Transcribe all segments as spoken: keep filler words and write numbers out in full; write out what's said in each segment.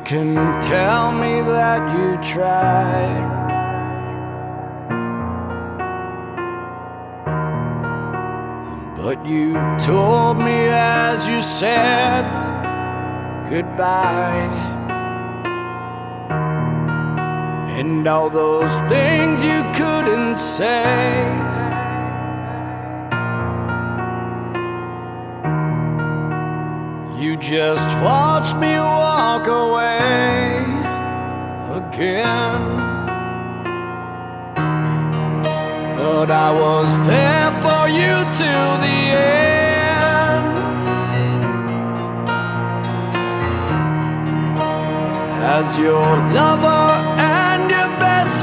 can tell me that you tried, but you told me as you said goodbye. And all those things you couldn't say, you just watched me walk away again. But I was there for you till the end, as your lover and your best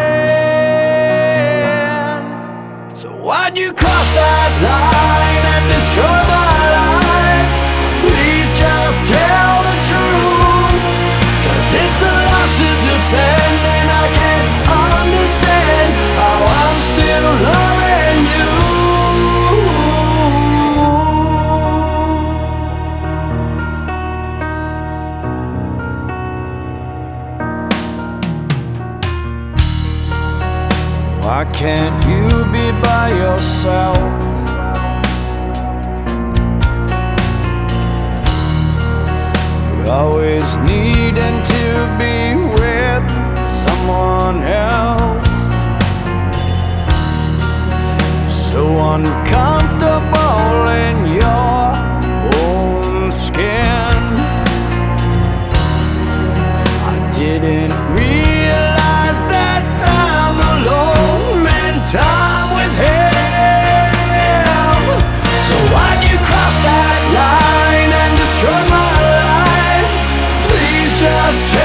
friend. So why'd you cross that line and destroy my life? Please just tell the truth, 'cause it's a lot to defend, and I can't understand how I'm still loving you. Why can't you be by yourself? Always needing to be with someone else, so uncomfortable in your own skin. I didn't realize that time alone meant time with him. So why'd you cross that line and destroy my life? Just